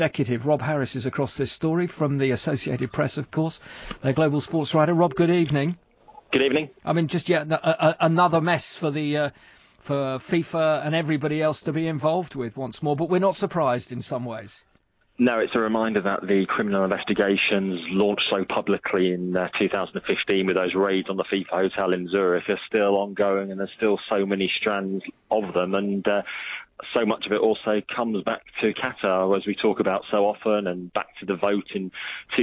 Executive Rob Harris is across this story from the Associated Press, of course, their global sports writer. Rob, good evening. Good evening. I mean, just yet another mess for for FIFA and everybody else to be involved with once more, but we're not surprised in some ways. No, it's a reminder that the criminal investigations launched so publicly in 2015 with those raids on the FIFA hotel in Zurich are still ongoing, and there's still so many strands of them, and so much of it also comes back to Qatar, as we talk about so often, and back to the vote in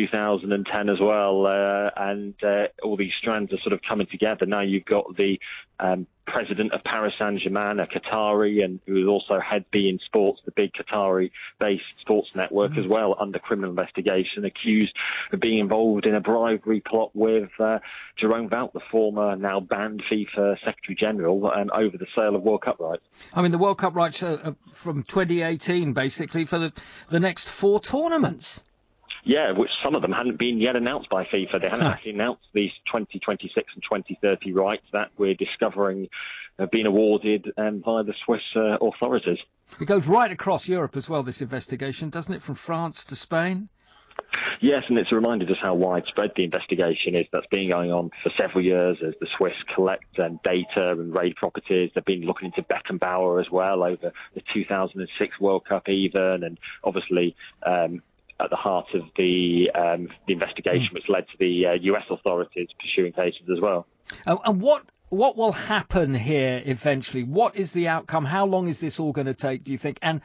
2010 as well, and all these strands are sort of coming together. Now you've got the president of Paris Saint-Germain, a Qatari, and who is also head beIN Sports, the big Qatari-based sports network as well, under criminal investigation, accused of being involved in a bribery plot with Jerome Valcke, the former, now banned FIFA Secretary General, over the sale of World Cup rights. I mean, the World Cup rights from 2018, basically, for the next 4 tournaments. Yeah, which some of them hadn't been yet announced by FIFA. They hadn't actually announced these 2026 and 2030 rights that we're discovering have been awarded by the Swiss authorities. It goes right across Europe as well, this investigation, doesn't it, from France to Spain? Yes, and it's reminded us how widespread the investigation is. That's been going on for several years as the Swiss collect data and raid properties. They've been looking into Beckenbauer as well over the 2006 World Cup even, and obviously at the heart of the investigation, which led to the US authorities pursuing cases as well. And what will happen here eventually? What is the outcome? How long is this all going to take, do you think? And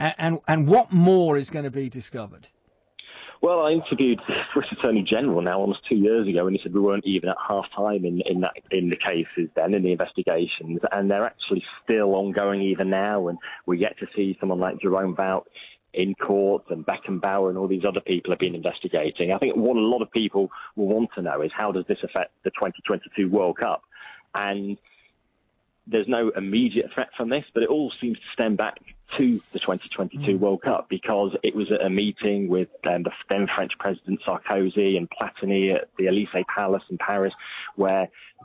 what more is going to be discovered? Well, I interviewed the Swiss Attorney General now almost 2 years ago, and he said we weren't even at half time in the cases then, in the investigations, and they're actually still ongoing even now, and we're yet to see someone like Jerome Valcke in court, and Beckenbauer and all these other people have been investigating. I think what a lot of people will want to know is how does this affect the 2022 World Cup? And there's no immediate threat from this, but it all seems to stem back to the 2022 World Cup, because it was at a meeting with the then French President Sarkozy and Platini at the Élysée Palace in Paris, where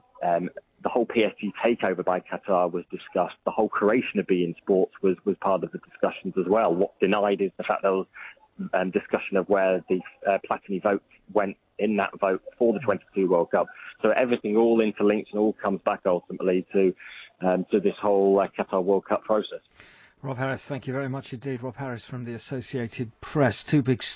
the whole PSG takeover by Qatar was discussed. The whole creation of beIN Sports was part of the discussions as well. What's denied is the fact there was discussion of where the Platini vote went in that vote for the 22 World Cup. So everything all interlinks and all comes back ultimately to this whole Qatar World Cup process. Rob Harris, thank you very much indeed. Rob Harris from the Associated Press. Two big